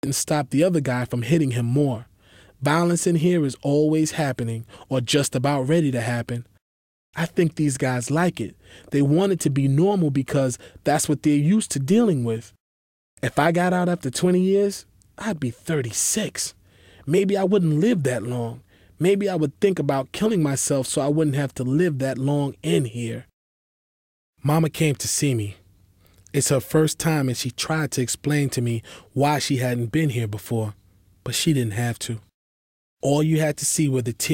didn't stop the other guy from hitting him more. Violence in here is always happening, or just about ready to happen. I think these guys like it. They want it to be normal because that's what they're used to dealing with. If I got out after 20 years, I'd be 36. Maybe I wouldn't live that long. Maybe I would think about killing myself so I wouldn't have to live that long in here. Mama came to see me. It's her first time, and she tried to explain to me why she hadn't been here before, but she didn't have to. All you had to see were the tears